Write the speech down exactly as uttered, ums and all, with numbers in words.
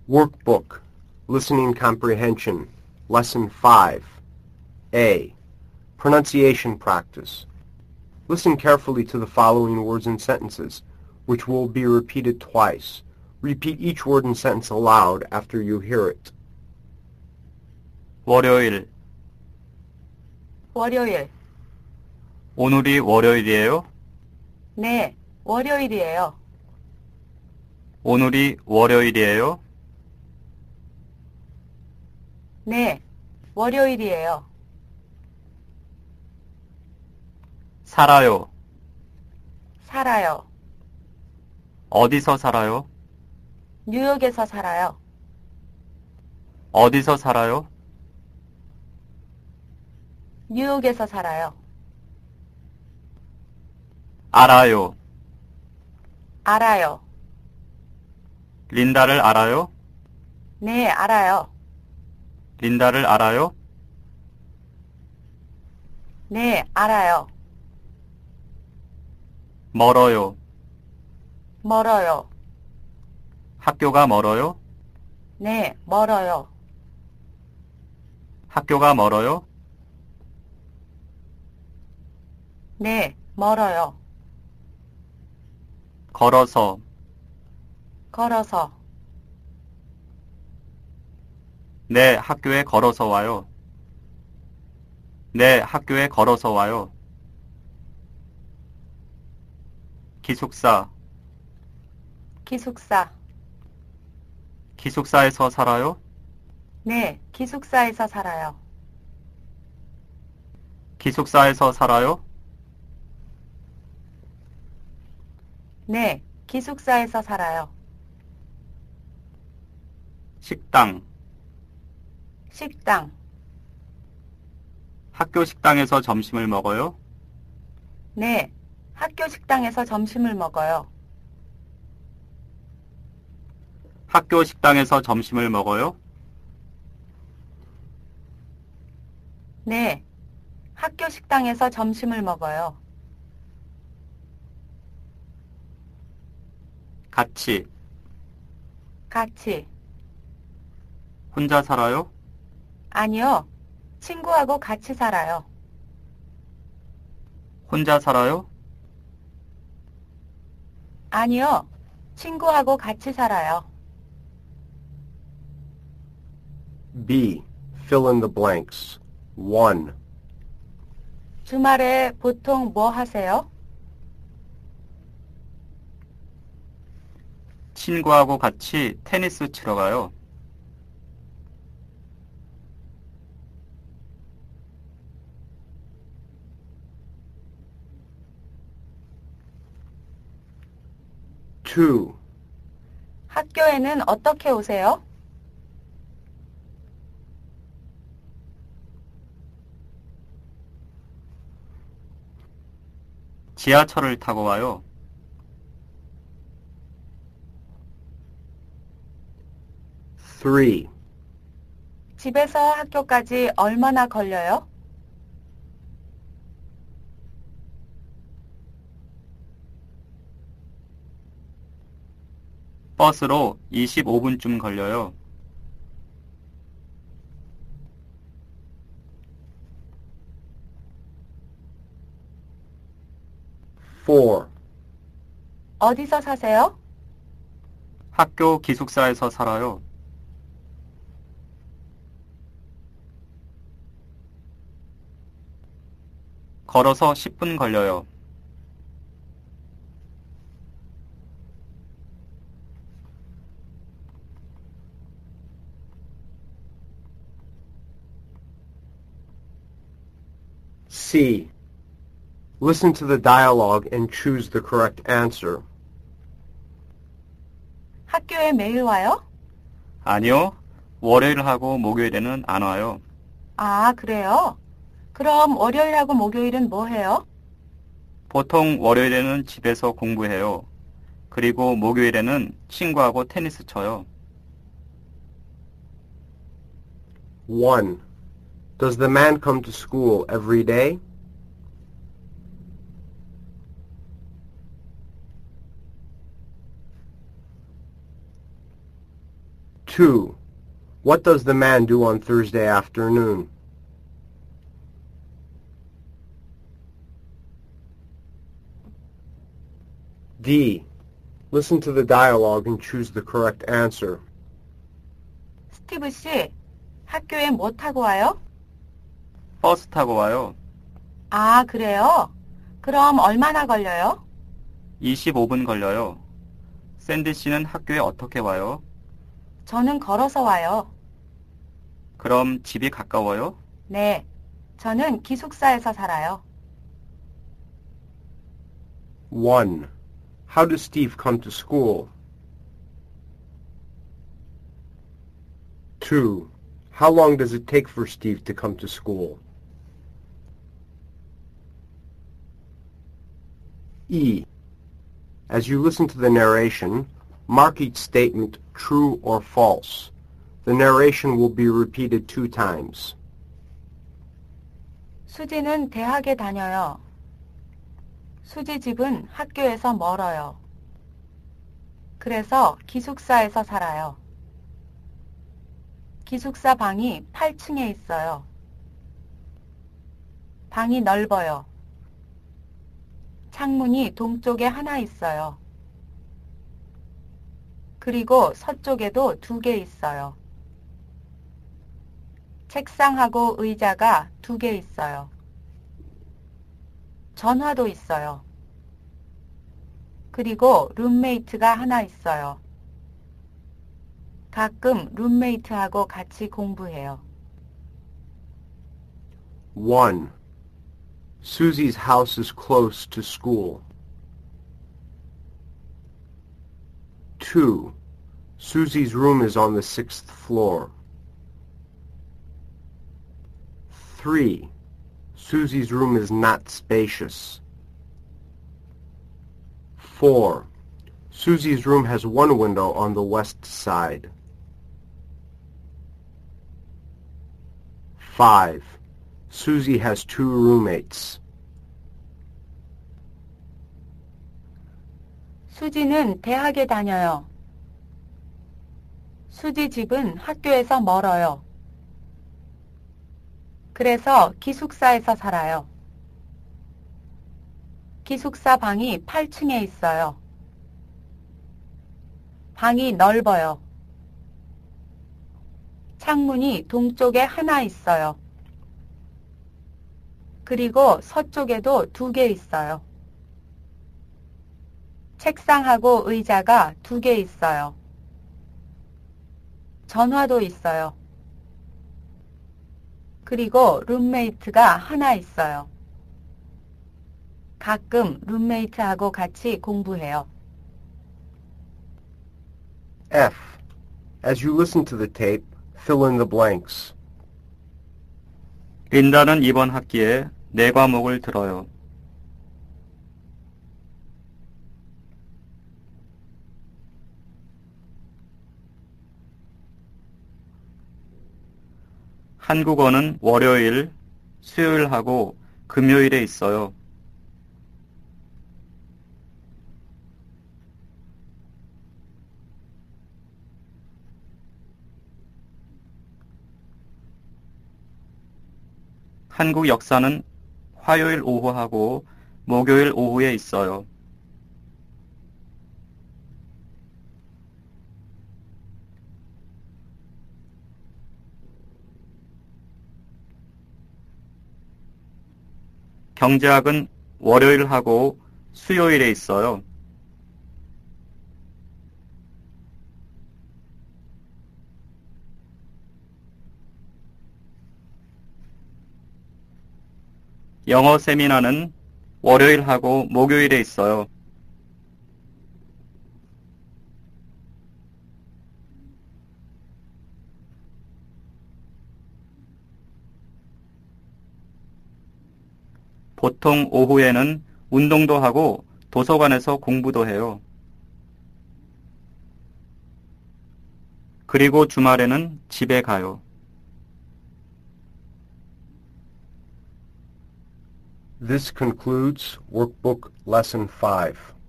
Workbook, Listening Comprehension, Lesson five. A. Pronunciation Practice. Listen carefully to the following words and sentences, which will be repeated twice. Repeat each word and sentence aloud after you hear it. 월요일. 월요일. 오늘이 월요일이에요? 네, 월요일이에요. 오늘이 월요일이에요? 네, 월요일이에요. 살아요. 살아요. 어디서 살아요? 뉴욕에서 살아요. 어디서 살아요? 뉴욕에서 살아요. 알아요. 알아요. 린다를 알아요? 네, 알아요. 린다를 알아요? 네, 알아요. 멀어요. 멀어요. 학교가 멀어요? 네, 멀어요. 학교가 멀어요? 네, 멀어요. 걸어서. 걸어서. 네, 학교에 걸어서 와요. 네, 학교에 걸어서 와요. 기숙사. 기숙사. 기숙사에서 살아요? 네, 기숙사에서 살아요. 기숙사에서 살아요? 네, 기숙사에서 살아요. 식당. 식당. 학교 식당에서 점심을 먹어요? 네, 학교 식당에서 점심을 먹어요. 학교 식당에서 점심을 먹어요? 네, 학교 식당에서 점심을 먹어요. 같이. 같이. 혼자 살아요? 아니요, 친구하고 같이 살아요. 혼자 살아요? 아니요, 친구하고 같이 살아요. B. Fill in the blanks. one. 주말에 보통 뭐 하세요? 친구하고 같이 테니스 치러 가요. two. 학교에는 어떻게 오세요? 지하철을 타고 와요. three. 집에서 학교까지 얼마나 걸려요? 버스로 이십오 분쯤 걸려요. four. 어디서 사세요? 학교 기숙사에서 살아요. 걸어서 십 분 걸려요. C. Listen to the dialogue and choose the correct answer. 학교에 매일 와요? 아니요. 월요일하고 목요일에는 안 와요. 아, 그래요? 그럼 월요일하고 목요일은 뭐 해요? 보통 월요일에는 집에서 공부해요. 그리고 목요일에는 친구하고 테니스 쳐요. one. Does the man come to school every day? two. What does the man do on Thursday afternoon? D. Listen to the dialogue and choose the correct answer. 스티브 씨, 학교에 뭐 타고 와요? 버스 타고 와요. 아, 그래요? 그럼 얼마나 걸려요? 이십오 분 걸려요. 샌디 씨는 학교에 어떻게 와요? 저는 걸어서 와요. 그럼 집이 가까워요? 네, 저는 기숙사에서 살아요. one. How does Steve come to school? two. How long does it take for Steve to come to school? E. As you listen to the narration, mark each statement true or false. The narration will be repeated two times. 수지는 대학에 다녀요. 수지 집은 학교에서 멀어요. 그래서 기숙사에서 살아요. 기숙사 방이 팔 층에 있어요. 방이 넓어요. 창문이 동쪽에 하나 있어요. 그리고 서쪽에도 두 개 있어요. 책상하고 의자가 두 개 있어요. 전화도 있어요. 그리고 룸메이트가 하나 있어요. 가끔 룸메이트하고 같이 공부해요. one. Susie's house is close to school. two. Susie's room is on the sixth floor. three. Susie's room is not spacious. four. Susie's room has one window on the west side. five. Susie has two roommates. 수지는 대학에 다녀요. 수지 집은 학교에서 멀어요. 그래서 기숙사에서 살아요. 기숙사 방이 팔 층에 있어요. 방이 넓어요. 창문이 동쪽에 하나 있어요. 그리고 서쪽에도 두 개 있어요. 책상하고 의자가 두 개 있어요. 전화도 있어요. 그리고 룸메이트가 하나 있어요. 가끔 룸메이트하고 같이 공부해요. F. As you listen to the tape, fill in the blanks. 린다는 이번 학기에 네 과목을 들어요. 한국어는 월요일, 수요일하고 금요일에 있어요. 한국 역사는 화요일 오후하고 목요일 오후에 있어요. 경제학은 월요일하고 수요일에 있어요. 영어 세미나는 월요일하고 목요일에 있어요. 보통 오후에는 운동도 하고 도서관에서 공부도 해요. 그리고 주말에는 집에 가요. This concludes Workbook Lesson five.